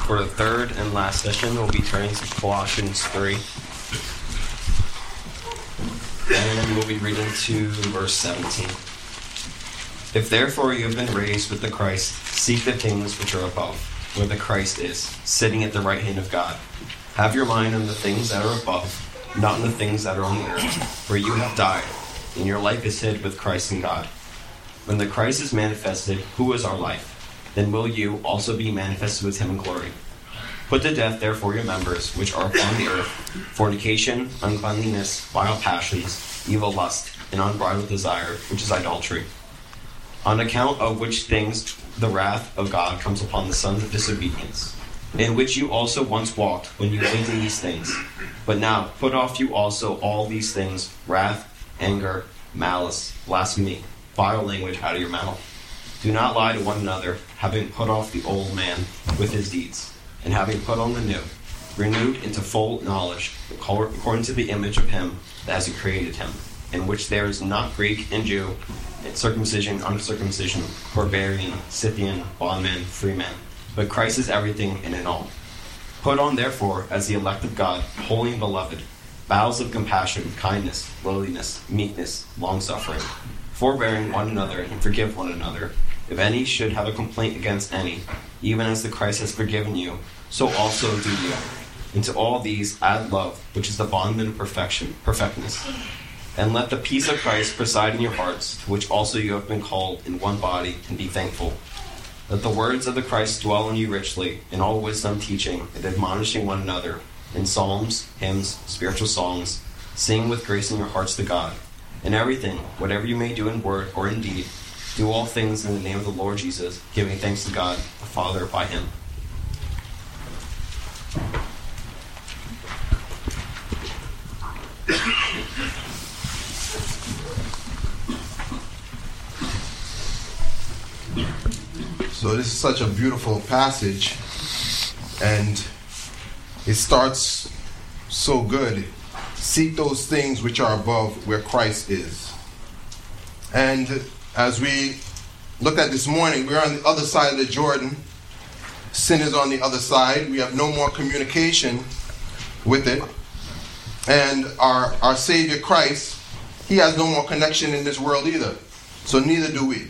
For the third and last session, we'll be turning to Colossians 3. And we'll be reading to verse 17. If therefore you have been raised with the Christ, seek the things which are above, where the Christ is, sitting at the right hand of God. Have your mind on the things that are above, not on the things that are on the earth, for you have died, and your life is hid with Christ in God. When the Christ is manifested, who is our life? Then will you also be manifested with him in glory. Put to death therefore your members which are upon the earth, fornication, uncleanness, vile passions, evil lust, and unbridled desire, which is idolatry. On account of which things the wrath of God comes upon the sons of disobedience, in which you also once walked when you lived in these things. But now put off you also all these things, wrath, anger, malice, blasphemy, vile language out of your mouth. Do not lie to one another, having put off the old man with his deeds, and having put on the new, renewed into full knowledge, according to the image of him that has created him, in which there is not Greek and Jew, circumcision, uncircumcision, barbarian, Scythian, bondman, freeman, but Christ is everything and in all. Put on therefore, as the elect of God, holy and beloved, bowels of compassion, kindness, lowliness, meekness, long-suffering, forbearing one another, and forgive one another. If any should have a complaint against any, even as the Christ has forgiven you, so also do you. And to all these add love, which is the bondman of perfectness. And let the peace of Christ preside in your hearts, to which also you have been called in one body, and be thankful. Let the words of the Christ dwell in you richly, in all wisdom teaching, and admonishing one another, in psalms, hymns, spiritual songs, sing with grace in your hearts to God. In everything, whatever you may do in word or in deed, do all things in the name of the Lord Jesus, giving thanks to God, the Father, by him. So this is such a beautiful passage, and it starts so good. Seek those things which are above, where Christ is. And as we look at this morning, we're on the other side of the Jordan. Sin is on the other side. We have no more communication with it. And our Savior Christ, he has no more connection in this world either. So neither do we.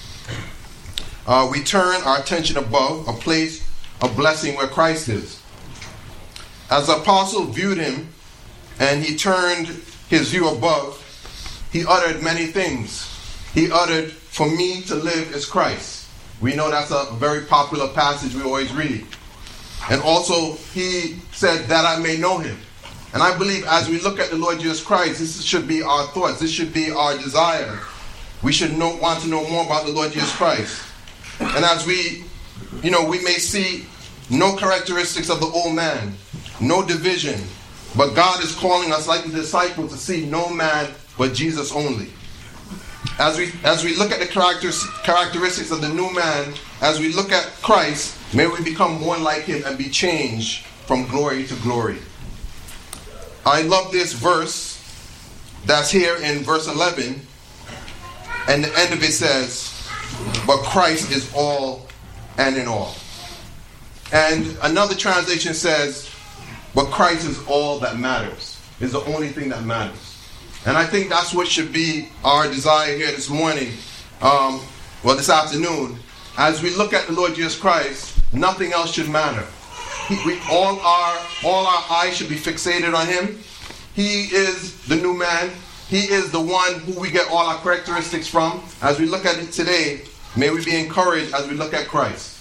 We turn our attention above, a place of blessing where Christ is. As the apostle viewed him, and he turned his view above, he uttered many things. He uttered, for me to live is Christ. We know that's a very popular passage we always read. And also, he said that I may know him. And I believe as we look at the Lord Jesus Christ, this should be our thoughts. This should be our desire. We should want to know more about the Lord Jesus Christ. And as we may see no characteristics of the old man, no division, but God is calling us like the disciples to see no man but Jesus only. As we look at the characteristics of the new man, as we look at Christ, may we become more like him and be changed from glory to glory. I love this verse that's here in verse 11, and the end of it says, but Christ is all and in all. And another translation says, but Christ is all that matters, is the only thing that matters. And I think that's what should be our desire here this morning, this afternoon. As we look at the Lord Jesus Christ, nothing else should matter. All our eyes should be fixated on him. He is the new man. He is the one who we get all our characteristics from. As we look at it today, may we be encouraged as we look at Christ.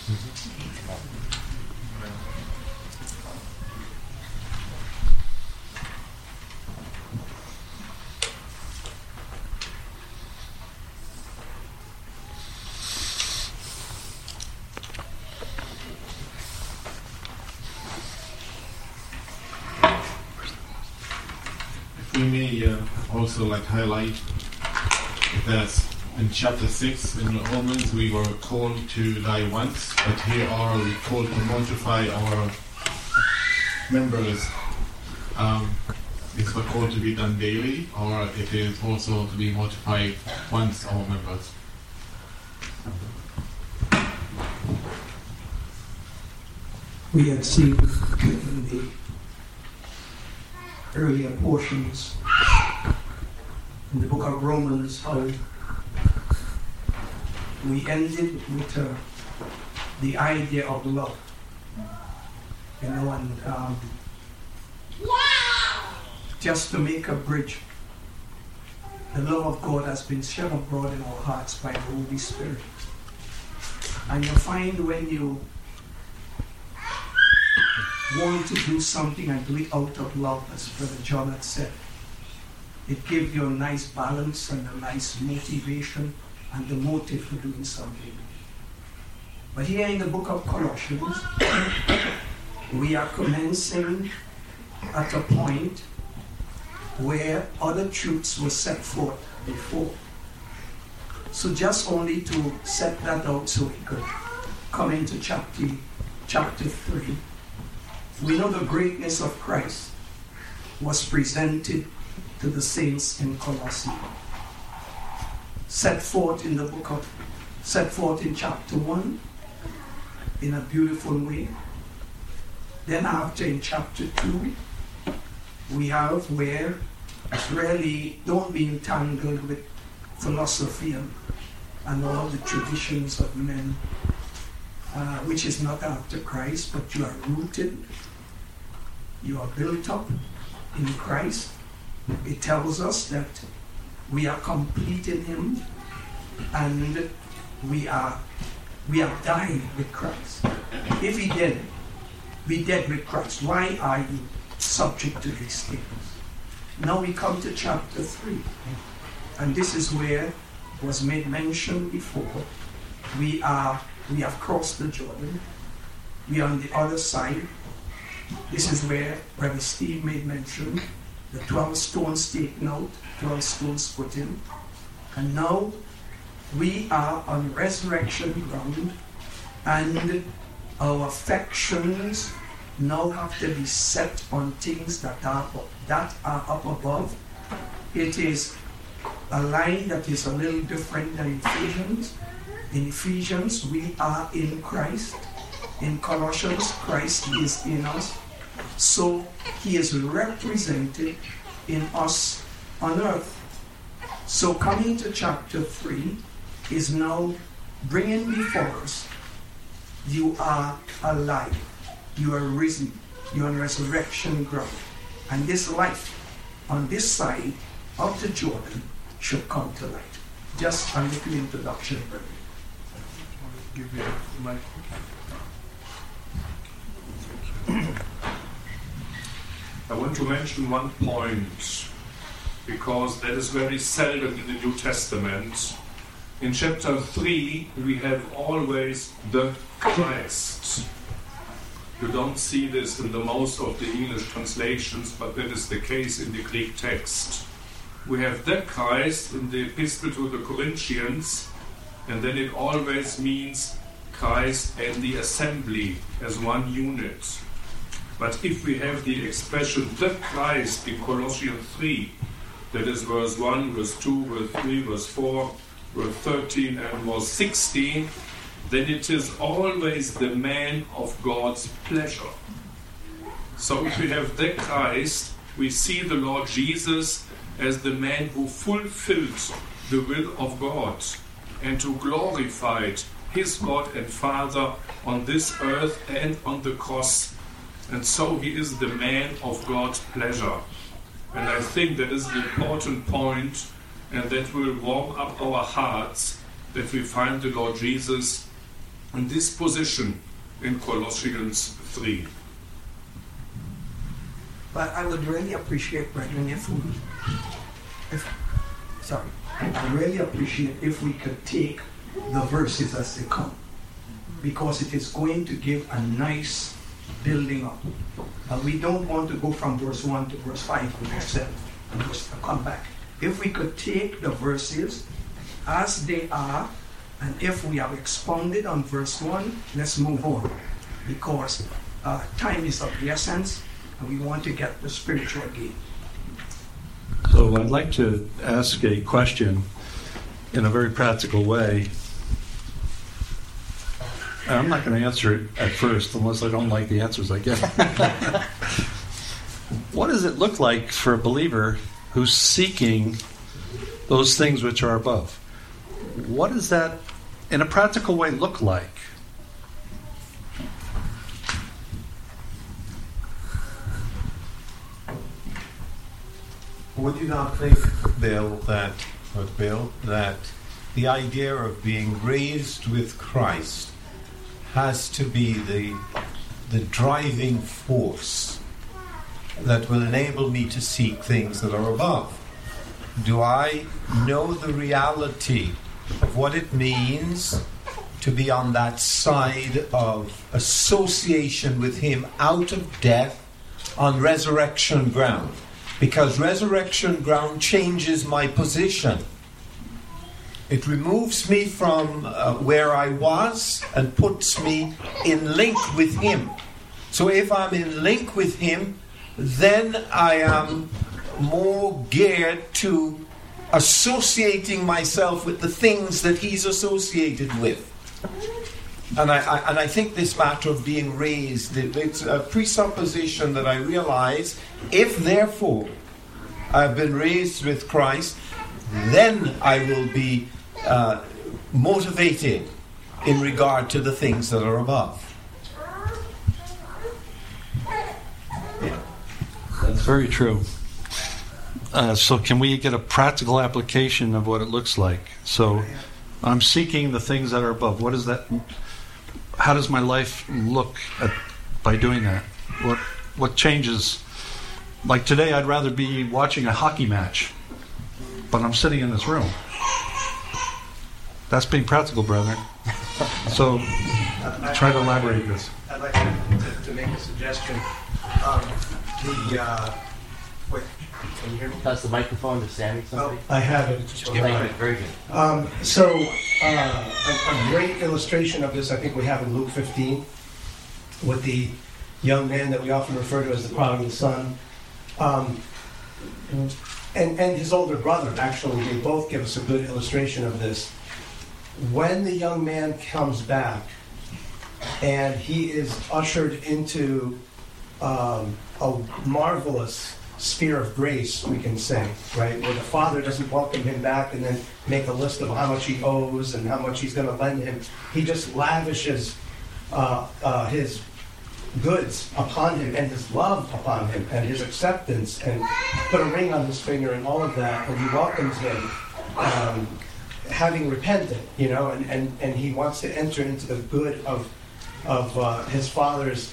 We may also highlight that in chapter 6 in Romans we were called to die once, but here are we called to mortify our members. Is called to be done daily, or it is also to be mortified once our members. We had seen in the earlier portions in the book of Romans how we ended with the idea of love. You know, and just to make a bridge, the love of God has been shed abroad in our hearts by the Holy Spirit. And you find when you want to do something and do it out of love, as Brother John had said, it gives you a nice balance and a nice motivation and the motive for doing something. But here in the book of Colossians, we are commencing at a point where other truths were set forth before. So just only to set that out so we could come into chapter 3. We know the greatness of Christ was presented to the saints in Colossae. Set forth in chapter 1 in a beautiful way. Then after in chapter 2, we have where really don't be entangled with philosophy and all the traditions of men, which is not after Christ, but you are rooted, you are built up in Christ. It tells us that we are complete in Him and we are dying with Christ. If He did, be dead with Christ, why are you subject to these things? Now we come to chapter 3, and this is where was made mention before. We have crossed the Jordan. We are on the other side. This is where Brother Steve made mention. The 12 stones taken out, 12 stones put in. And now we are on resurrection ground, and our affections now have to be set on things that are up above. It is a line that is a little different than Ephesians. In Ephesians, we are in Christ. In Colossians, Christ is in us. So He is represented in us on earth. So coming to chapter 3 is now bringing before us, you are alive. You are risen. You are on resurrection ground. And this life on this side of the Jordan should come to light. Just a little introduction. Give you the mic. I want to mention one point, because that is very seldom in the New Testament. In chapter 3, we have always the Christ. You don't see this in the most of the English translations, but that is the case in the Greek text. We have the Christ in the Epistle to the Corinthians, and then it always means Christ and the assembly as one unit. But if we have the expression the Christ in Colossians 3, that is verse 1, verse 2, verse 3, verse 4, verse 13 and verse 16, then it is always the man of God's pleasure. So if we have the Christ, we see the Lord Jesus as the man who fulfilled the will of God and who glorified his God and Father on this earth and on the cross. And so he is the man of God's pleasure. And I think that is the important point, and that will warm up our hearts, that we find the Lord Jesus in this position in Colossians 3. But I would really appreciate, brethren, I really appreciate if we could take the verses as they come, because it is going to give a nice building up. We don't want to go from verse 1 to verse 5 or verse 7 and just come back. If we could take the verses as they are, and if we have expounded on verse 1, let's move on, because time is of the essence and we want to get the spiritual gain. So I'd like to ask a question in a very practical way. I'm not going to answer it at first unless I don't like the answers I get. What does it look like for a believer who's seeking those things which are above? What does that, in a practical way, look like? Would you not think, Bill, that the idea of being raised with Christ has to be the driving force that will enable me to seek things that are above? Do I know the reality of what it means to be on that side of association with Him out of death on resurrection ground? Because resurrection ground changes my position. It removes me from where I was and puts me in link with Him. So if I'm in link with Him, then I am more geared to associating myself with the things that He's associated with. And I think this matter of being raised, it's a presupposition that I realize, if therefore I've been raised with Christ, then I will be motivated in regard to the things that are above. That's very true. So can we get a practical application of what it looks like? So I'm seeking the things that are above. What is that? How does my life look by doing that? What changes? Like today, I'd rather be watching a hockey match, but I'm sitting in this room. That's being practical, brethren. So try to elaborate this. I'd like to make a suggestion. Wait, can you hear me? Pass the microphone to Sammy. Somebody. I have it. Thank you. Very good. A great illustration of this, I think we have in Luke 15, with the young man that we often refer to as the prodigal son, and his older brother. Actually, they both give us a good illustration of this. When the young man comes back, and he is ushered into a marvelous sphere of grace, we can say, right? Where the father doesn't welcome him back and then make a list of how much he owes and how much he's going to lend him. He just lavishes his goods upon him and his love upon him and his acceptance, and put a ring on his finger and all of that, and he welcomes him having repented, and he wants to enter into the good of his father's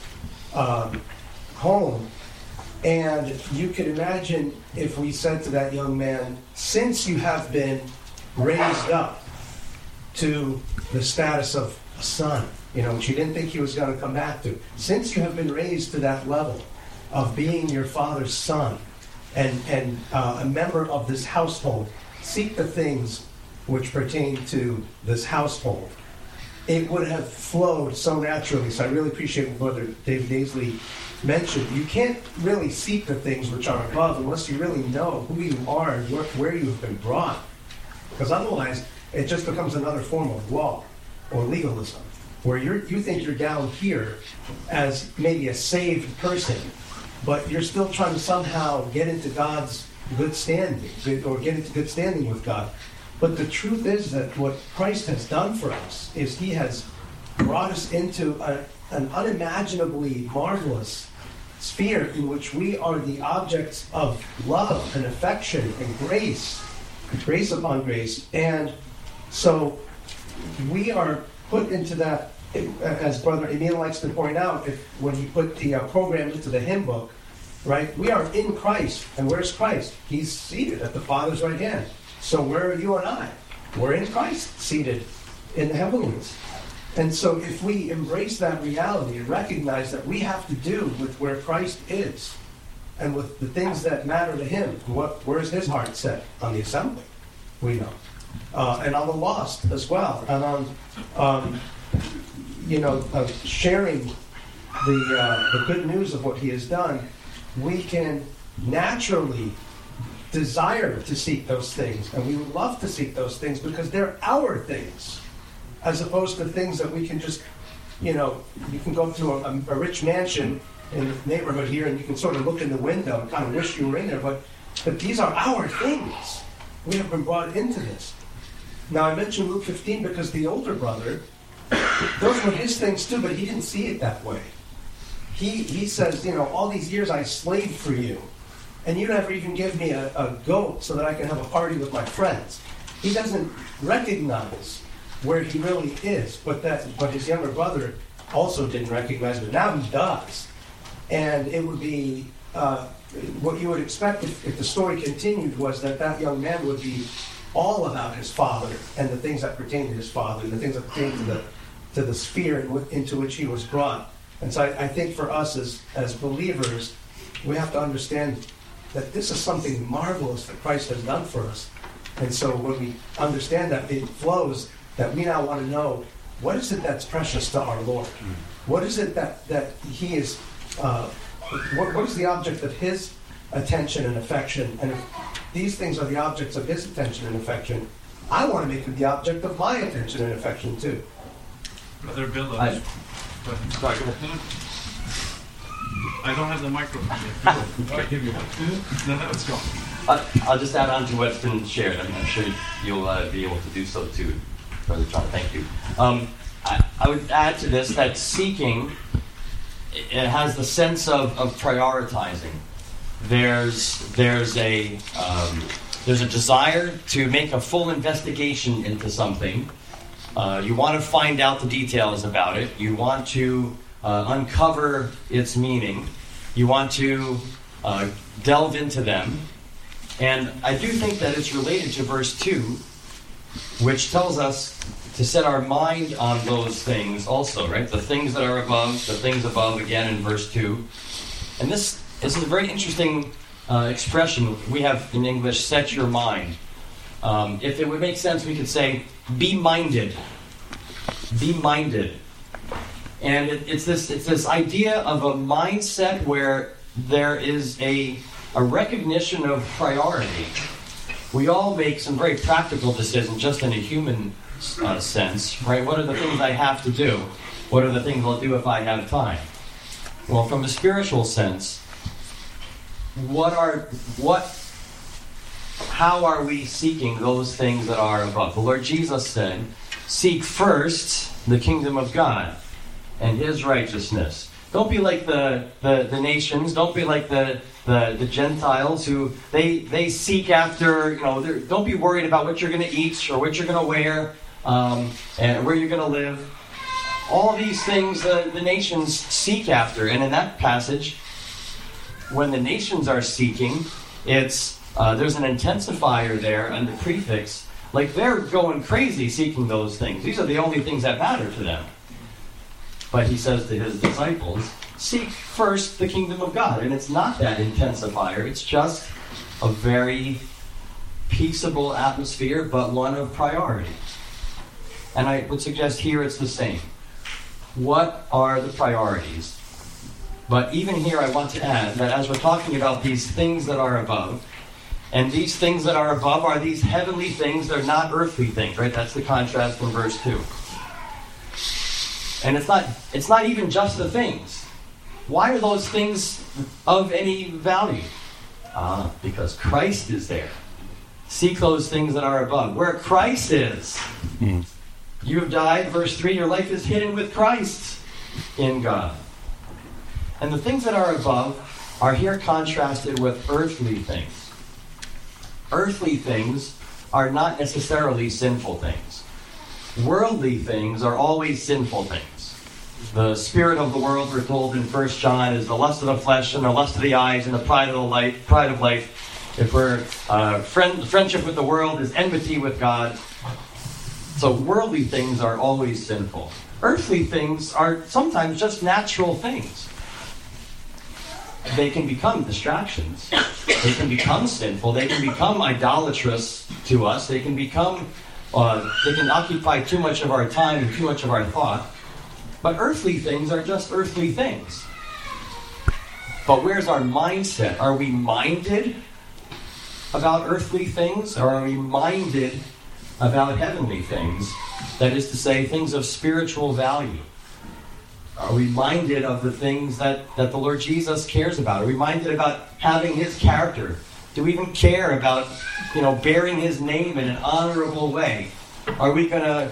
home. And you can imagine if we said to that young man, since you have been raised up to the status of a son, which you didn't think he was going to come back to, since you have been raised to that level of being your father's son and a member of this household, seek the things which pertain to this household. It would have flowed so naturally. So I really appreciate what Brother David Daisley mentioned. You can't really seek the things which are above unless you really know who you are and where you have been brought. Because otherwise, it just becomes another form of law or legalism, where you think you're down here as maybe a saved person, but you're still trying to somehow get into God's good standing, or get into good standing with God. But the truth is that what Christ has done for us is He has brought us into an unimaginably marvelous sphere in which we are the objects of love and affection and grace upon grace. And so we are put into that, as Brother Emil likes to point out, when he put the program into the hymn book, right? We are in Christ. And where's Christ? He's seated at the Father's right hand. So where are you and I? We're in Christ, seated in the heavenlies. And so if we embrace that reality and recognize that we have to do with where Christ is and with the things that matter to Him, where's His heart set? On the assembly, we know. And on the lost as well. And on, sharing the good news of what He has done, we can naturally desire to seek those things, and we would love to seek those things because they're our things, as opposed to things that we can just you can go to a rich mansion in the neighborhood here, and you can sort of look in the window and kind of wish you were in there, but these are our things. We have been brought into this. Now, I mentioned Luke 15 because the older brother, those were his things too, but he didn't see it that way. He says, all these years I slaved for you, and you never even give me a goat so that I can have a party with my friends. He doesn't recognize where he really is, but his younger brother also didn't recognize it. Now he does. And it would be, what you would expect if the story continued was that young man would be all about his father and the things that pertain to his father and the things that pertain to the sphere into which he was brought. And so I think for us as believers, we have to understand that this is something marvelous that Christ has done for us. And so when we understand that, it flows that we now want to know, what is it that's precious to our Lord? What is it that he is, what is the object of his attention and affection? And if these things are the objects of his attention and affection, I want to make them the object of my attention and affection too. Brother Bill, Sorry, go ahead. I don't have the microphone yet. I'll give you one. No, let's go. I'll just add on to what's been shared. I'm sure you'll be able to do so too, Brother John. Thank you. I would add to this that seeking, it has the sense of prioritizing. There's a desire to make a full investigation into something. You want to find out the details about it. You want to uncover its meaning. You want to delve into them. And I do think that it's related to verse 2, which tells us to set our mind on those things also, right? The things that are above, the things above, again in verse 2. And this is a very interesting expression we have in English, set your mind. If it would make sense, we could say, be minded. Be minded. And it's this idea of a mindset where there is a recognition of priority. We all make some very practical decisions just in a human sense, right? What are the things I have to do? What are the things I'll do if I have time? Well, from a spiritual sense, how are we seeking those things that are above? The Lord Jesus said, seek first the kingdom of God and his righteousness. Don't be like the nations. Don't be like the Gentiles who they seek after, don't be worried about what you're going to eat or what you're going to wear and where you're going to live. All these things the nations seek after. And in that passage, when the nations are seeking, there's an intensifier there and the prefix. Like they're going crazy seeking those things. These are the only things that matter to them. But he says to his disciples, seek first the kingdom of God. And it's not that intensifier. It's just a very peaceable atmosphere, but one of priority. And I would suggest here it's the same. What are the priorities? But even here I want to add that as we're talking about these things that are above, and these things that are above are these heavenly things, they're not earthly things, right? That's the contrast in verse 2. And it's not even just the things. Why are those things of any value? Because Christ is there. Seek those things that are above. Where Christ is. You have died, verse 3, your life is hidden with Christ in God. And the things that are above are here contrasted with earthly things. Earthly things are not necessarily sinful things. Worldly things are always sinful things. The spirit of the world, we're told in 1 John, is the lust of the flesh and the lust of the eyes and the pride of life. If we're friendship with the world is enmity with God. So worldly things are always sinful. Earthly things are sometimes just natural things. They can become distractions. They can become sinful. They can become idolatrous to us. They can become, they can occupy too much of our time and too much of our thought. But earthly things are just earthly things. But where's our mindset? Are we minded about earthly things, or are we minded about heavenly things? That is to say, things of spiritual value. Are we reminded of the things that the Lord Jesus cares about? Are we reminded about having His character? Do we even care about, bearing His name in an honorable way? Are we gonna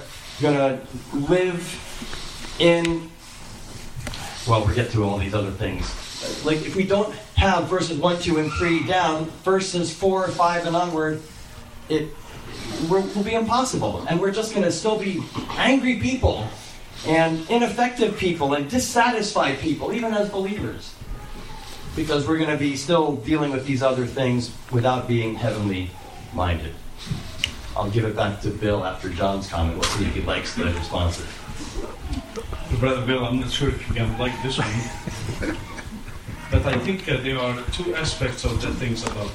live in? Well, we'll get to all these other things. Like if we don't have verses 1, 2, and 3 down, verses 4, 5, and onward, it will be impossible, and we're just gonna still be angry people and ineffective people and dissatisfied people, even as believers, because we're going to be still dealing with these other things without being heavenly minded. I'll give it back to Bill after John's comment. We'll see if he likes the responses. Brother Bill, I'm not sure if you can like this one, but I think there are two aspects of the things above.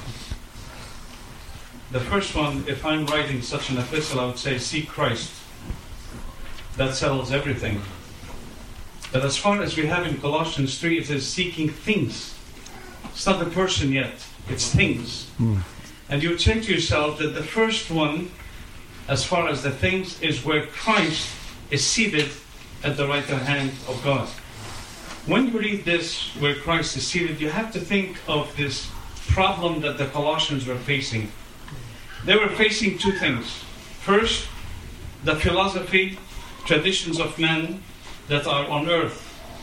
The first one, if I'm writing such an epistle, I would say, seek Christ. That settles everything. But as far as we have in Colossians 3, it is seeking things. It's not the person yet, it's things. And you would say to yourself that the first one, as far as the things, is where Christ is seated at the right hand of God. When you read this, where Christ is seated, you have to think of this problem that the Colossians were facing. They were facing two things. First, the philosophy, traditions of men that are on earth.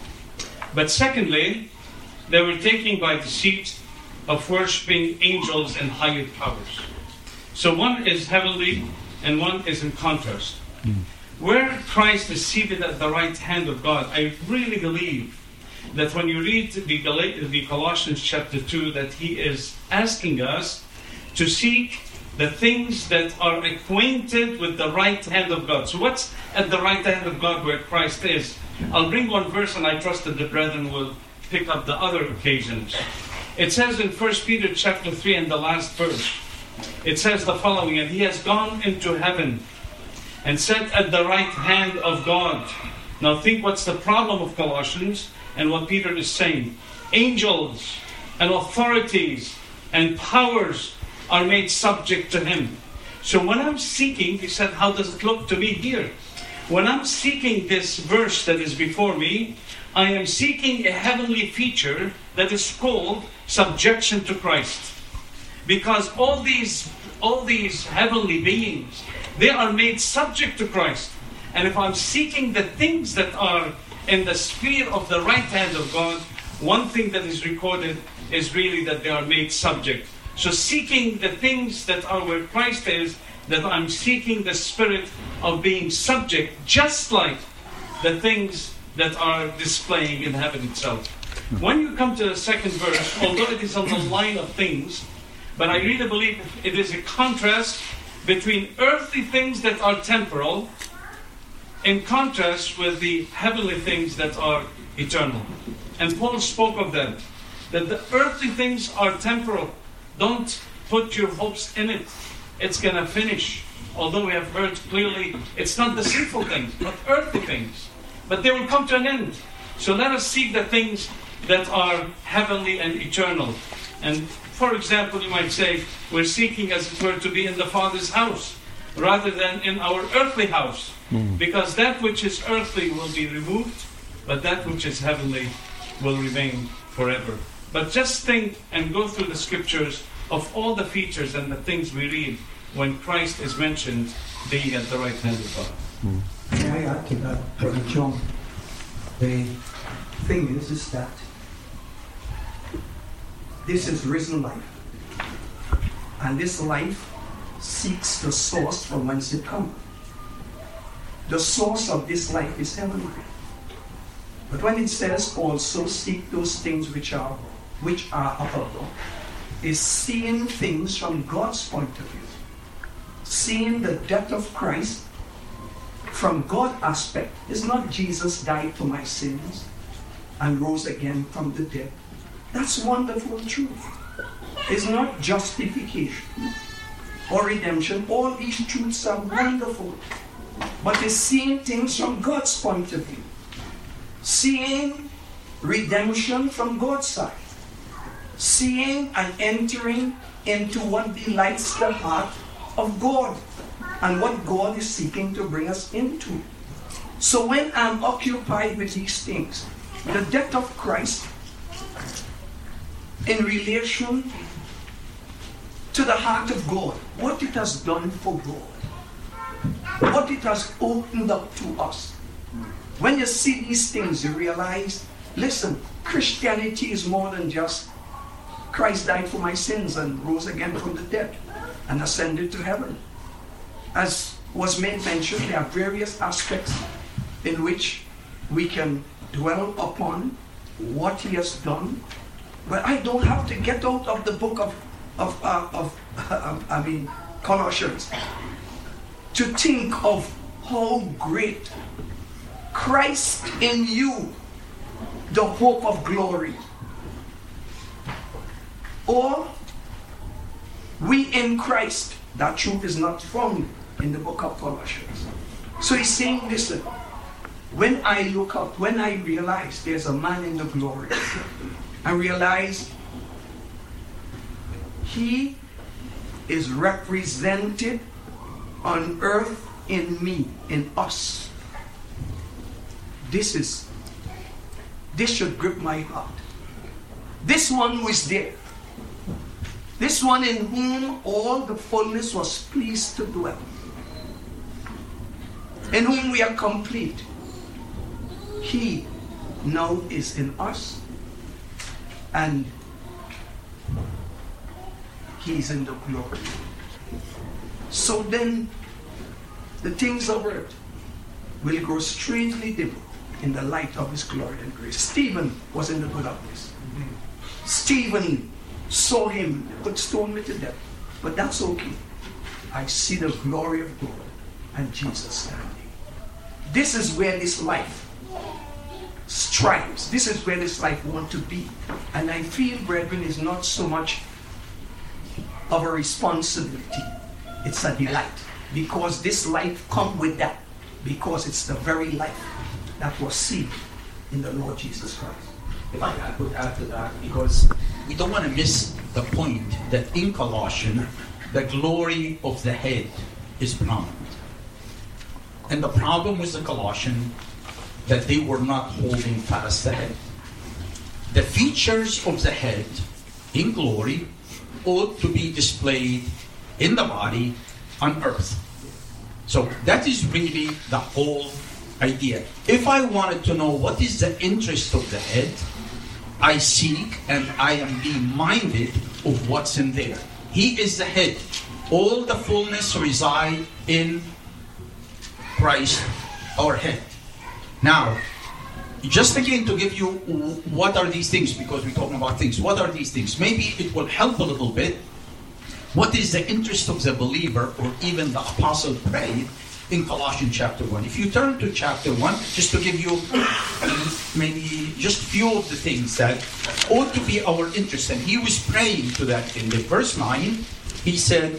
But secondly, they were taken by deceit of worshipping angels and higher powers. So one is heavenly and one is in contrast. Where Christ is seated at the right hand of God, I really believe that when you read the Colossians chapter 2, that He is asking us to seek the things that are acquainted with the right hand of God. So what's at the right hand of God where Christ is? I'll bring one verse and I trust that the brethren will pick up the other occasions. It says in 1 Peter chapter 3 and the last verse, it says the following, and He has gone into heaven and sat at the right hand of God. Now think what's the problem of Colossians and what Peter is saying. Angels and authorities and powers are made subject to Him. So when I'm seeking, he said, how does it look to me here? When I'm seeking this verse that is before me, I am seeking a heavenly feature that is called subjection to Christ. Because all these heavenly beings, they are made subject to Christ. And if I'm seeking the things that are in the sphere of the right hand of God, one thing that is recorded is really that they are made subject. So seeking the things that are where Christ is, that I'm seeking the spirit of being subject, just like the things that are displaying in heaven itself. When you come to the second verse, although it is on the line of things, but I really believe it is a contrast between earthly things that are temporal in contrast with the heavenly things that are eternal. And Paul spoke of that the earthly things are temporal. Don't put your hopes in it. It's going to finish. Although we have heard clearly, it's not the sinful things, but earthly things. But they will come to an end. So let us seek the things that are heavenly and eternal. And for example, you might say, we're seeking, as it were, to be in the Father's house, rather than in our earthly house. Because that which is earthly will be removed, but that which is heavenly will remain forever. But just think and go through the scriptures of all the features and the things we read when Christ is mentioned being at the right hand of God. May I add to that, Brother John? The thing is that this is risen life. And this life seeks the source from whence it comes. The source of this life is heavenly. But when it says also seek those things which are above, is seeing things from God's point of view. Seeing the death of Christ from God's aspect. Is not Jesus died for my sins and rose again from the dead. That's wonderful truth. It's not justification or redemption. All these truths are wonderful. But it's seeing things from God's point of view. Seeing redemption from God's side. Seeing and entering into what delights the heart of God and what God is seeking to bring us into. So when I'm occupied with these things, the death of Christ in relation to the heart of God, what it has done for God, what it has opened up to us. When you see these things, you realize, listen, Christianity is more than just Christ died for my sins and rose again from the dead and ascended to heaven. As was made mention, there are various aspects in which we can dwell upon what he has done. But I don't have to get out of the book of Colossians to think of how great Christ in you, the hope of glory. Or we in Christ. That truth is not found in the book of Colossians. So he's saying, listen, when I look up, when I realize there's a man in the glory, I realize he is represented on earth in me, in us. This should grip my heart. This one who is there. This one in whom all the fullness was pleased to dwell. In whom we are complete. He now is in us. And he's in the glory. So then, the things of earth will grow strangely dim in the light of his glory and grace. Stephen was in the good of this. Stephen saw him, could stone me to death. But that's okay. I see the glory of God and Jesus standing. This is where this life strives. This is where this life wants to be. And I feel, brethren, is not so much of a responsibility. It's a delight. Because this life comes with that. Because it's the very life that was seen in the Lord Jesus Christ. If I could add to that, because we don't want to miss the point that in Colossians, the glory of the head is prominent. And the problem with the Colossians, that they were not holding fast the head. The features of the head in glory ought to be displayed in the body on earth. So that is really the whole idea. If I wanted to know what is the interest of the head, I seek and I am being minded of what's in there. He is the head. All the fullness reside in Christ, our head. Now, just again to give you what are these things, because we're talking about things. What are these things? Maybe it will help a little bit. What is the interest of the believer, or even the apostle prayed in Colossians chapter 1? If you turn to chapter 1, just to give you maybe just few of the things that ought to be our interest. And he was praying to that in the verse 9. He said,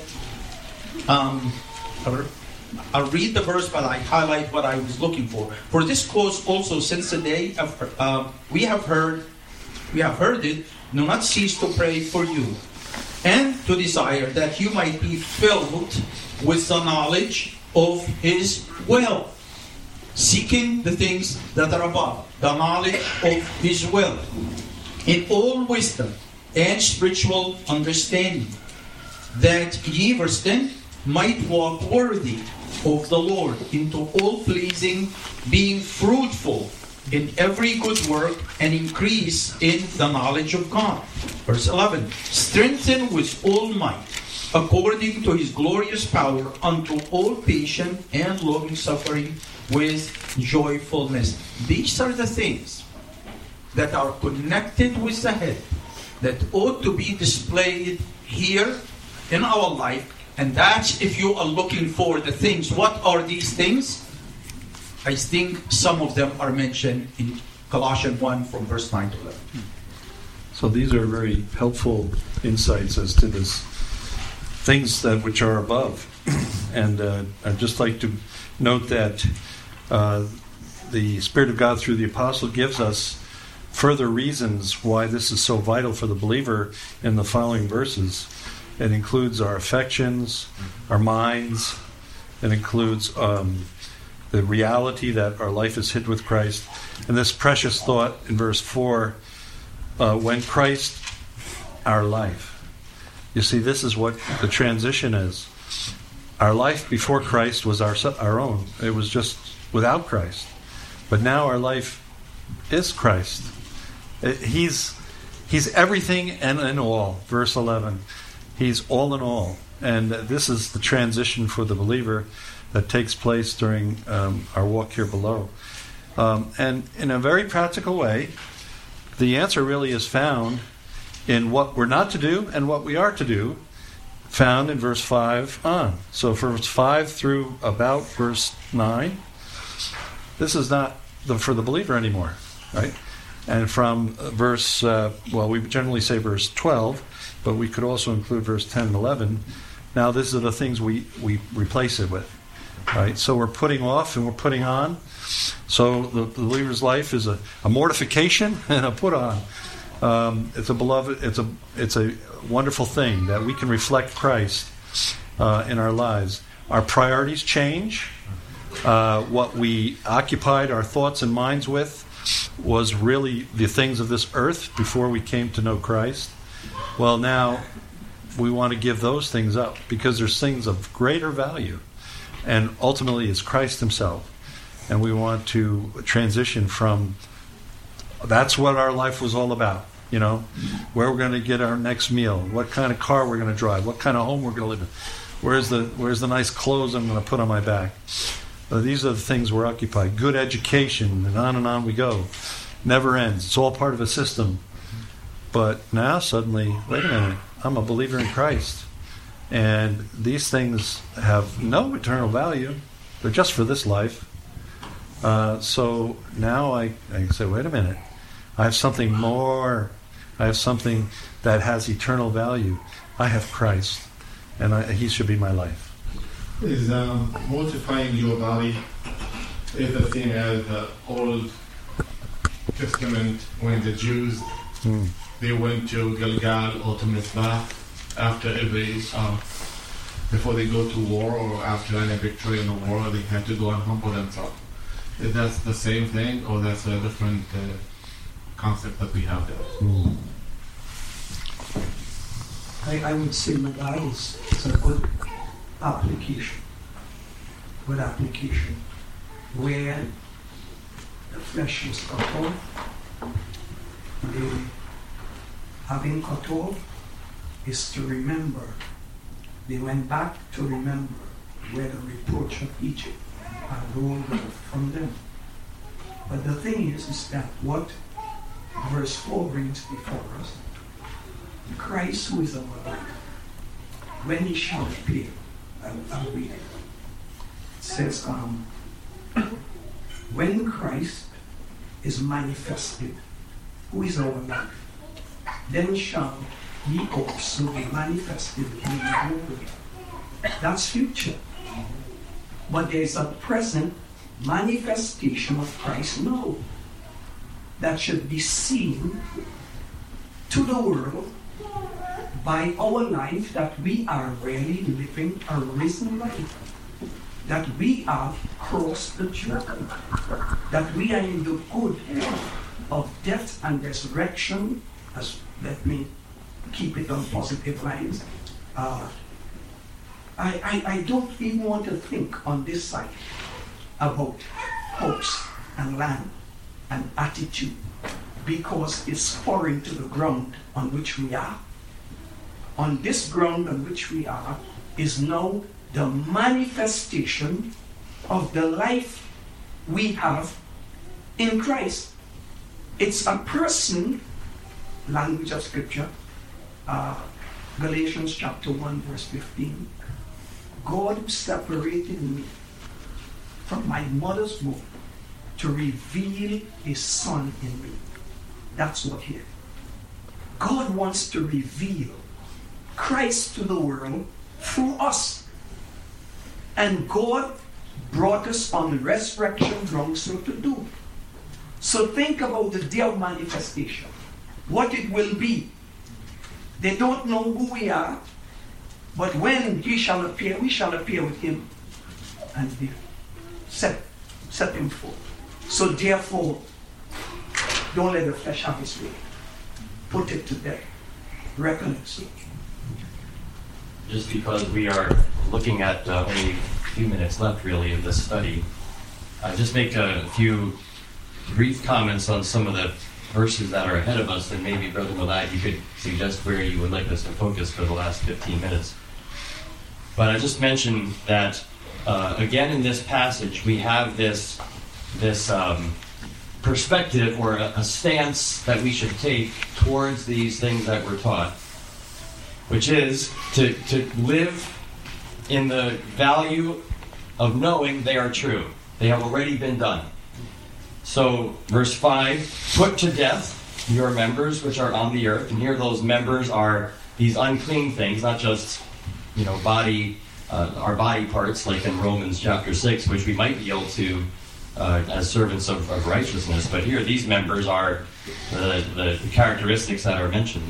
I'll read the verse, but I highlight what I was looking for. For this cause also, since the day of, we have heard it, do not cease to pray for you, and to desire that you might be filled with the knowledge of his will, seeking the things that are above, the knowledge of his will, in all wisdom and spiritual understanding, that ye, verse 10, might walk worthy of the Lord, into all pleasing, being fruitful in every good work, and increase in the knowledge of God. Verse 11, strengthen with all might, according to his glorious power, unto all patience and long suffering with joyfulness. These are the things that are connected with the head, that ought to be displayed here in our life. And that's if you are looking for the things. What are these things? I think some of them are mentioned in Colossians 1 from verse 9 to 11. So these are very helpful insights as to this things that which are above. And I'd just like to note that the Spirit of God through the Apostle gives us further reasons why this is so vital for the believer in the following verses. It includes our affections, our minds. It includes the the reality that our life is hid with Christ. And this precious thought in verse 4, when Christ, our life. You see, this is what the transition is. Our life before Christ was our own. It was just without Christ. But now our life is Christ. He's everything and in all. Verse 11. He's all in all. And this is the transition for the believer that takes place during our walk here below. And in a very practical way, the answer really is found in what we're not to do and what we are to do, found in verse 5 on. So verse 5 through about verse 9, this is not for the believer anymore, right? And from verse, we generally say verse 12, but we could also include verse 10 and 11. Now, these are the things we replace it with, right? So we're putting off and we're putting on. So the believer's life is a mortification and a put on. It's a beloved. It's a wonderful thing that we can reflect Christ in our lives. Our priorities change. What we occupied our thoughts and minds with was really the things of this earth before we came to know Christ. Well, now we want to give those things up because there's things of greater value, and ultimately it's Christ Himself. And we want to transition from that's what our life was all about, where we're going to get our next meal, what kind of car we're going to drive, what kind of home we're going to live in, where's the nice clothes I'm going to put on my back. These are the things we're occupied. Good education, and on we go. Never ends. It's all part of a system. But now suddenly, wait a minute, I'm a believer in Christ. And these things have no eternal value. They're just for this life. So now I say, wait a minute. I have something more. I have something that has eternal value. I have Christ. And He should be my life. Is mortifying your body is the same as the Old Testament when the Jews they went to Gilgal or to Mizpah after every before they go to war or after any victory in the war, they had to go and humble themselves. Is that the same thing, or that's a different concept that we have there? I would say, my guys, it's a good application. Good application. Where the flesh was cut off, having cut off is to remember. They went back to remember where the reproach of Egypt had rolled off from them. But the thing is that what verse 4 brings before us, Christ who is our life, when He shall appear, I'll read it. It says, when Christ is manifested, who is our life, then shall He also be manifested in glory. That's future. But there's a present manifestation of Christ now that should be seen to the world by our life, that we are really living a risen life, that we have crossed the Jordan, that we are in the good of death and resurrection, as let me keep it on positive lines. I don't even want to think on this side about hopes and land and attitude, because it's foreign to the ground on which we are. On this ground on which we are is now the manifestation of the life we have in Christ. It's a person, language of Scripture, Galatians chapter 1 verse 15. God separated me from my mother's womb to reveal His Son in me. That's what here. God wants to reveal Christ to the world through us. And God brought us on the resurrection ground so to do. So think about the day of manifestation. What it will be. They don't know who we are, but when He shall appear, we shall appear with Him and be set set him forth. So therefore, don't let the flesh have its way. Put it to death. Reckon it so. Just because we are looking at only a few minutes left, really, of this study, just make a few brief comments on some of the verses that are ahead of us, and maybe, Brother Malad, you could suggest where you would like us to focus for the last 15 minutes. But I just mentioned that, again, in this passage, we have this perspective or a stance that we should take towards these things that we're taught, which is to live in the value of knowing they are true. They have already been done. So, verse 5, put to death your members which are on the earth. And here those members are these unclean things, not just, body, our body parts, like in Romans chapter 6, which we might be able to, as servants of righteousness. But here, these members are the characteristics that are mentioned.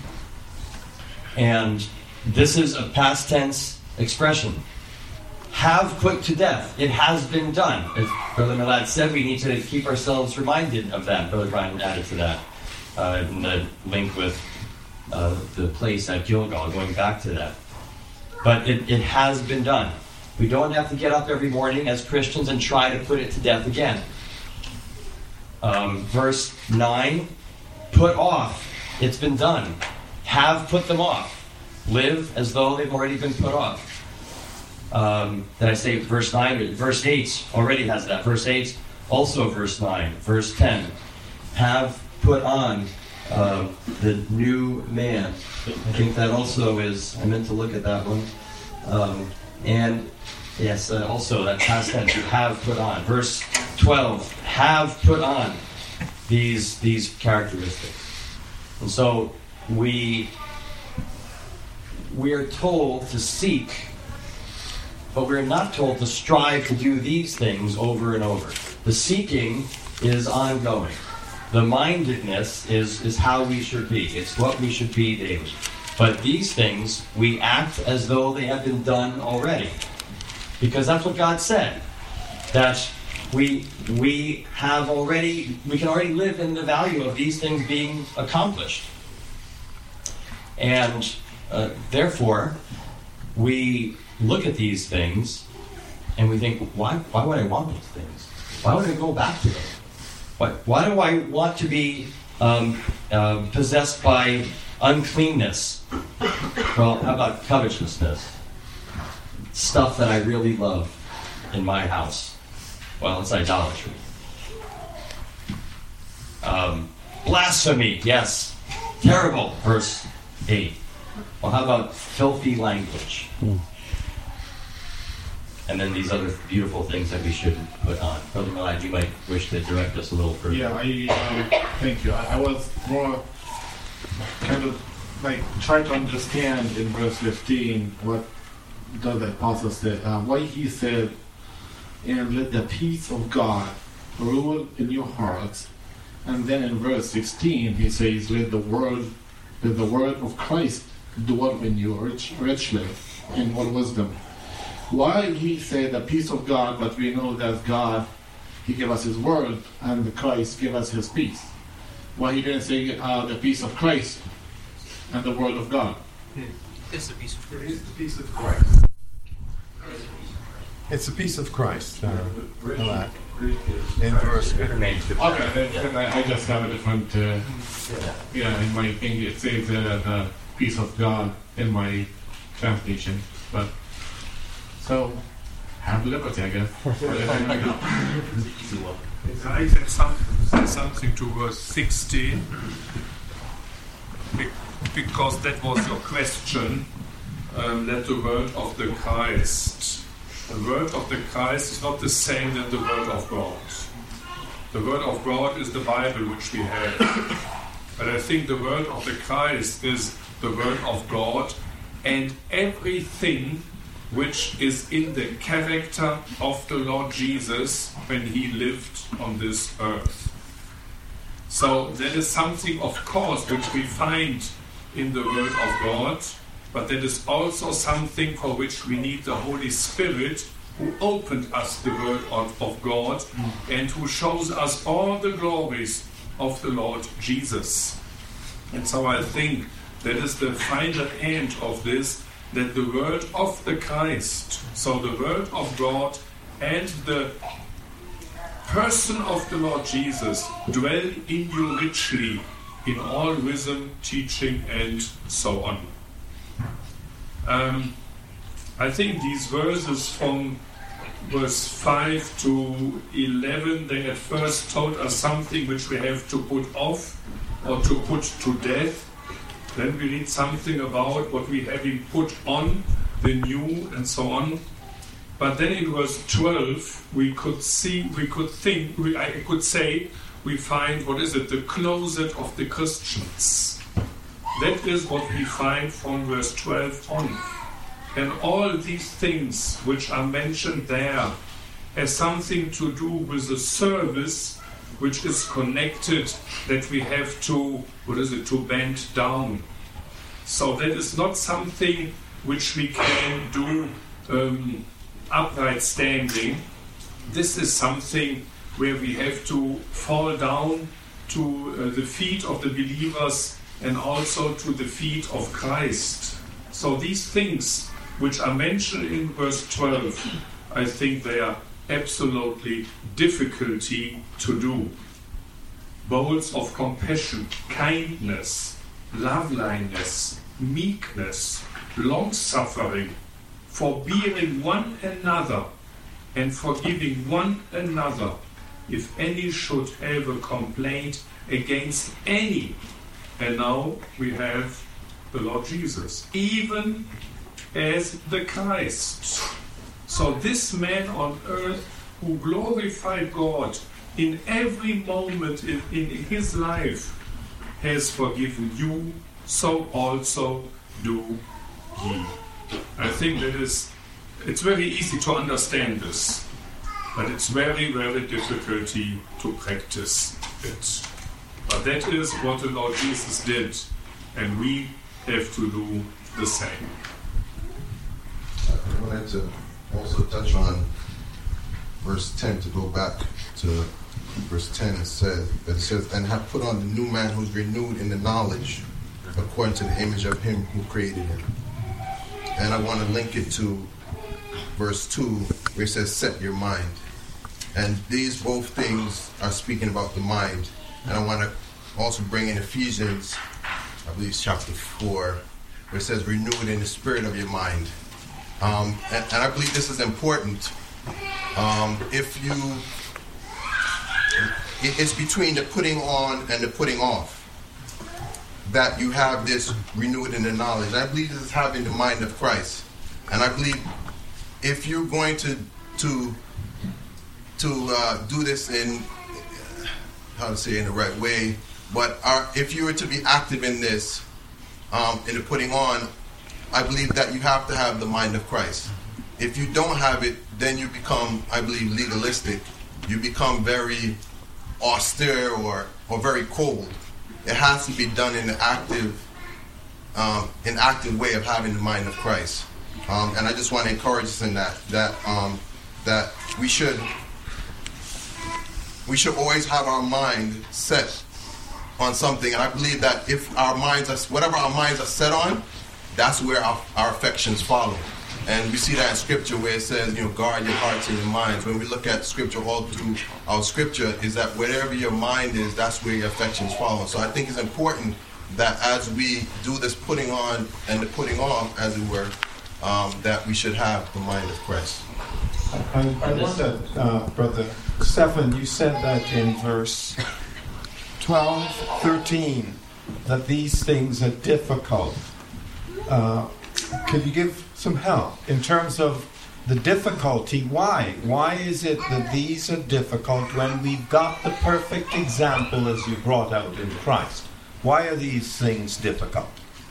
And this is a past tense expression. Have put to death. It has been done. As Brother Malad said, we need to keep ourselves reminded of that. Brother Brian added to that in the link with the place at Gilgal, going back to that. But it has been done. We don't have to get up every morning as Christians and try to put it to death again. Verse 9, put off. It's been done. Have put them off. Live as though they've already been put off. Did I say verse 9? Verse 8 already has that. Verse 8, also verse 9. Verse 10, have put on the new man. I think that also is, I meant to look at that one. And yes, also that past tense, you have put on. Verse 12, have put on these characteristics. And so we are told to seek, but we're not told to strive to do these things over and over. The seeking is ongoing. The mindedness is how we should be. It's what we should be daily. But these things, we act as though they have been done already. Because that's what God said. That we can already live in the value of these things being accomplished. And therefore, we look at these things and we think, why would I want these things? Why would I go back to them? Why do I want to be possessed by uncleanness? Well, how about covetousness? Stuff that I really love in my house. Well, it's idolatry. Blasphemy, yes. Terrible, verse 8. Well, how about filthy language? And then these other beautiful things that we should put on. Brother Malad, you might wish to direct us a little further. Yeah, thank you. I was more kind of try to understand in verse 15 what does the apostle say. Why he said, and let the peace of God rule in your hearts. And then in verse 16 he says, let the word of Christ dwell in you richly in all wisdom. Why he said the peace of God, but we know that God, he gave us his word, and Christ gave us his peace. Why he didn't say the peace of Christ and the word of God? It's the peace of Christ. It is the peace of Christ. It's the peace of Christ. In verse. Okay, then I just have a different. In my thing it says the peace of God in my translation, but so have liberty, I guess. I said something to verse 16 because that was your question. Let the word of the Christ. The word of the Christ is not the same than the word of God. The word of God is the Bible which we have. But I think the word of the Christ is the word of God and everything which is in the character of the Lord Jesus when he lived on this earth. So that is something, of course, which we find in the Word of God, but that is also something for which we need the Holy Spirit who opened us the Word of God and who shows us all the glories of the Lord Jesus. And so I think that is the final end of this, that the Word of the Christ, so the Word of God and the person of the Lord Jesus dwell in you richly in all wisdom, teaching, and so on. I think these verses from verse 5 to 11, they at first told us something which we have to put off or to put to death. Then we read something about what we having put on, the new, and so on. But then in verse 12, I could say, we find, the closet of the Christians. That is what we find from verse 12 on. And all these things which are mentioned there has something to do with the service which is connected, that we have to, to bend down. So that is not something which we can do upright standing. This is something where we have to fall down to the feet of the believers and also to the feet of Christ. So these things which are mentioned in verse 12, I think they are absolutely difficulty to do. Bowls of compassion, kindness, loveliness, meekness, long-suffering, forbearing one another, and forgiving one another, if any should have a complaint against any. And now we have the Lord Jesus, even as the Christ. So this man on earth who glorified God in every moment in his life has forgiven you, so also do ye. I think it's very easy to understand this, but it's very, very difficult to practice it. But that is what the Lord Jesus did, and we have to do the same. I wanted to also touch on verse 10, to go back to verse 10. It says, and have put on the new man who's renewed in the knowledge according to the image of him who created him. And I want to link it to verse 2 where it says, set your mind. And these both things are speaking about the mind. And I want to also bring in Ephesians, I believe it's chapter 4, where it says, renewed in the spirit of your mind. And I believe this is important. It's between the putting on and the putting off that you have this renewed in the knowledge. I believe this is having the mind of Christ. And I believe if you're going to do this in, how to say, in the right way, but if you were to be active in this, in the putting on, I believe that you have to have the mind of Christ. If you don't have it, then you become, I believe, legalistic. You become very austere or very cold. It has to be done in an active way of having the mind of Christ. And I just want to encourage us in that we should always have our mind set on something. And I believe that if whatever our minds are set on, that's where our affections follow. And we see that in Scripture where it says, guard your hearts and your minds. When we look at Scripture, all through our Scripture, is that wherever your mind is, that's where your affections follow. So I think it's important that as we do this putting on and the putting off, as it were, that we should have the mind of Christ. I wonder, Brother Stephan, you said that in verse 12, 13, that these things are difficult. Could you give some help in terms of the difficulty? Why? Why is it that these are difficult when we've got the perfect example as you brought out in Christ? Why are these things difficult?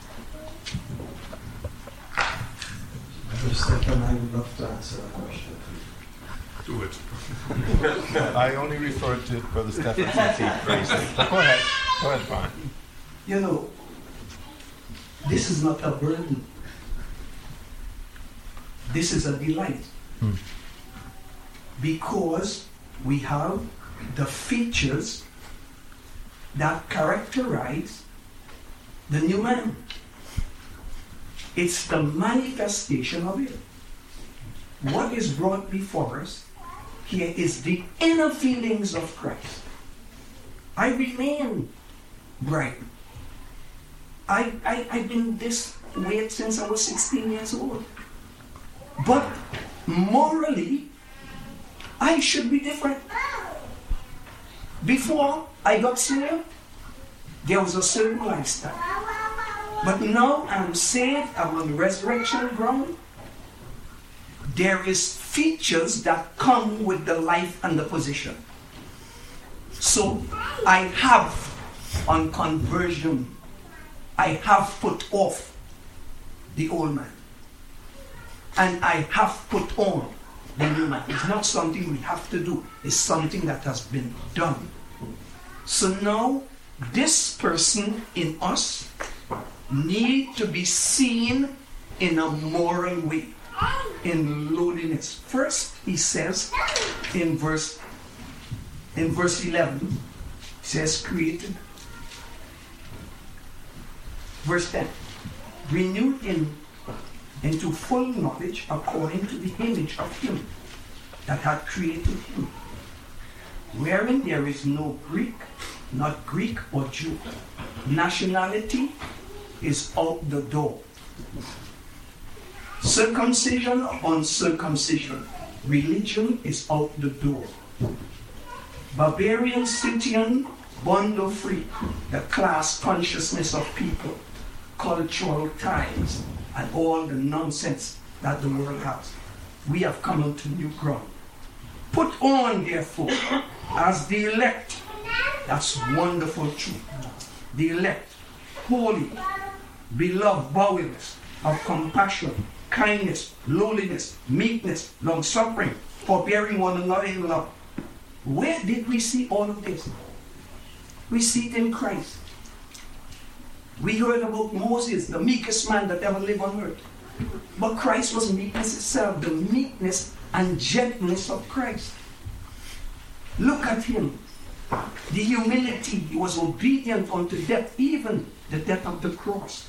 Stephan, I would love to answer that question. Do it. I only referred to Brother Stephan since he phrased it. Go ahead, Brian. This is not a burden. This is a delight. because we have the features that characterize the new man. It's the manifestation of it. What is brought before us here is the inner feelings of Christ. I remain bright. I've been this way since I was 16 years old. But morally, I should be different. Before I got saved, there was a certain lifestyle. But now I'm saved, I'm on the resurrection ground. There is features that come with the life and the position. So I have on conversion, I have put off the old man. And I have put on the new man. It's not something we have to do. It's something that has been done. So now, this person in us need to be seen in a moral way, in lowliness. First, he says in verse 11, he says, created. Verse 10, renewed into full knowledge according to the image of him that had created him, wherein there is no Greek, not Greek or Jew. Nationality is out the door. Circumcision or uncircumcision, religion is out the door. Barbarian, Scythian, bond or free, the class consciousness of people, cultural ties, and all the nonsense that the world has. We have come onto new ground. Put on, therefore, as the elect. That's wonderful truth. The elect, holy, beloved, bowels of compassion, kindness, lowliness, meekness, long-suffering, forbearing one another in love. Where did we see all of this? We see it in Christ. We heard about Moses, the meekest man that ever lived on earth. But Christ was meekness itself, the meekness and gentleness of Christ. Look at him. The humility, he was obedient unto death, even the death of the cross.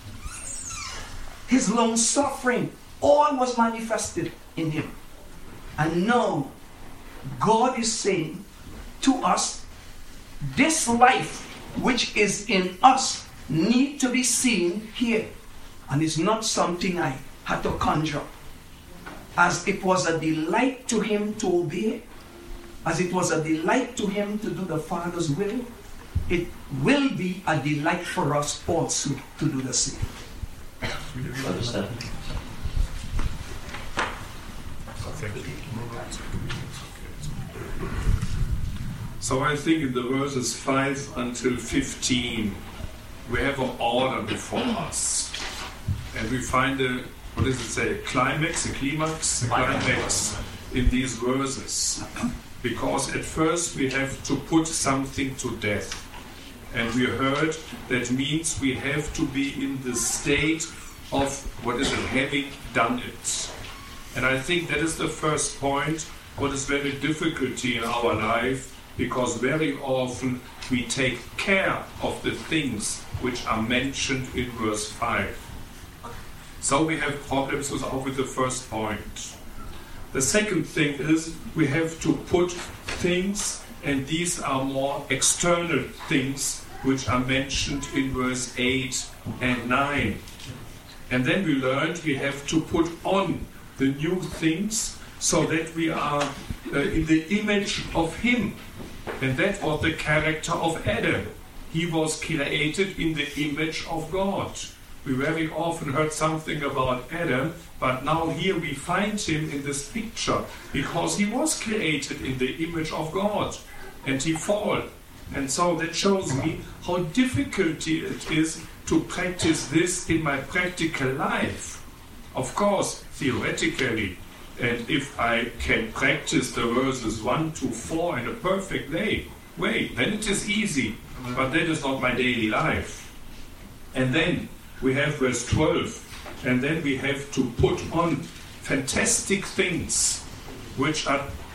His long suffering, all was manifested in him. And now, God is saying to us, this life which is in us need to be seen here. And it's not something I had to conjure. As it was a delight to him to obey, as it was a delight to him to do the Father's will, it will be a delight for us also to do the same. Understand? So I think in the verses 5 until 15, we have an order before us. And we find a climax in these verses. Because at first we have to put something to death. And we heard that means we have to be in the state of, having done it. And I think that is the first point, what is very difficult in our life, because very often we take care of the things which are mentioned in verse 5. So we have problems with the first point. The second thing is we have to put things, and these are more external things, which are mentioned in verse 8 and 9. And then we learned we have to put on the new things so that we are in the image of him. And that was the character of Adam. He was created in the image of God. We very often heard something about Adam, but now here we find him in this picture because he was created in the image of God and he fell. And so that shows me how difficult it is to practice this in my practical life. Of course, theoretically, and if I can practice the verses 1 to 4 in a perfect way, then it is easy, but that is not my daily life. And then we have verse 12, and then we have to put on fantastic things which are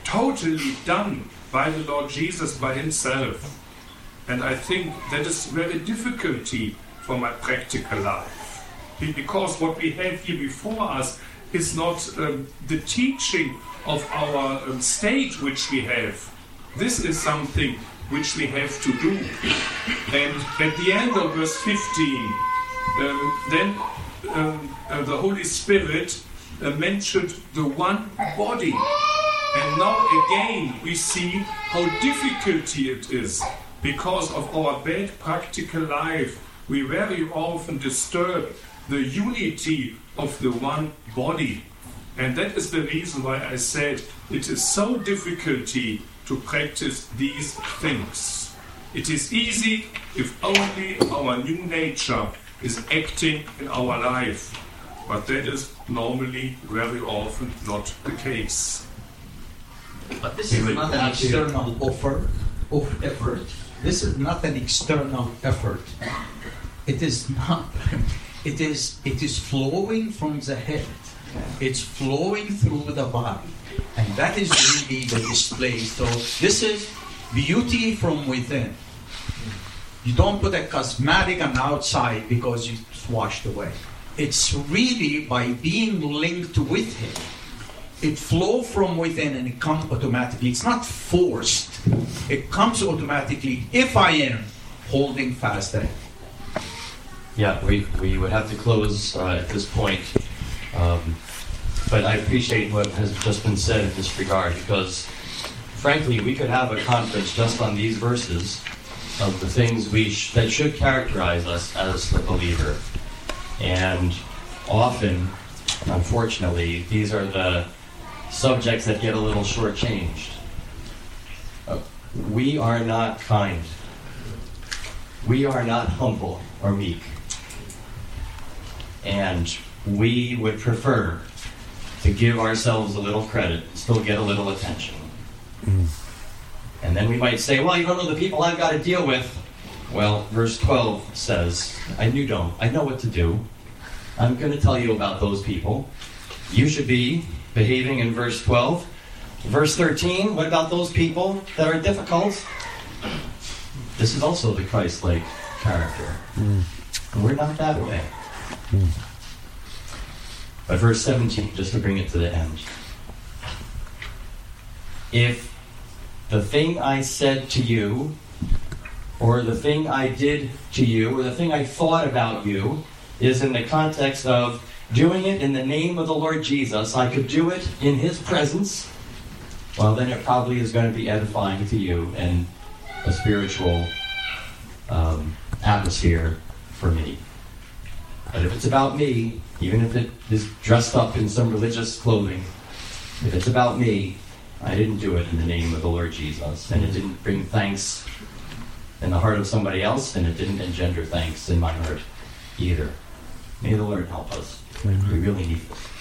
totally done by the Lord Jesus, by himself. And I think that is very difficulty for my practical life. Because what we have here before us is not the teaching of our state which we have. This is something which we have to do. And at the end of verse 15, then the Holy Spirit mentioned the one body. And now again we see how difficult it is. Because of our bad practical life, we very often disturb the unity of the one body. And that is the reason why I said it is so difficult to practice these things. It is easy if only our new nature is acting in our life. But that is normally very often not the case. But this is not an external offer of effort. This is not an external effort. It is not. It is flowing from the head. It's flowing through the body. And that is really the display. So this is beauty from within. You don't put a cosmetic on the outside because it's washed away. It's really by being linked with him. It flows from within and it comes automatically. It's not forced. It comes automatically if I am holding fast at it. Yeah, we would have to close at this point. But I appreciate what has just been said in this regard, because frankly, we could have a conference just on these verses of the things that should characterize us as the believer. And often, unfortunately, these are the subjects that get a little shortchanged. We are not kind. We are not humble or meek. And we would prefer to give ourselves a little credit, still get a little attention. And then we might say, well, you don't know the people I've got to deal with. Well, verse 12 says, you don't. I know what to do. I'm going to tell you about those people. You should be behaving in verse 12. Verse 13, what about those people that are difficult? This is also the Christ-like character. We're not that way. But verse 17, just to bring it to the end. If the thing I said to you, or the thing I did to you, or the thing I thought about you, is in the context of doing it in the name of the Lord Jesus, I could do it in his presence, well, then it probably is going to be edifying to you and a spiritual atmosphere for me. But if it's about me, even if it is dressed up in some religious clothing, if it's about me, I didn't do it in the name of the Lord Jesus, and it didn't bring thanks in the heart of somebody else, and it didn't engender thanks in my heart either. May the Lord help us. We really need this.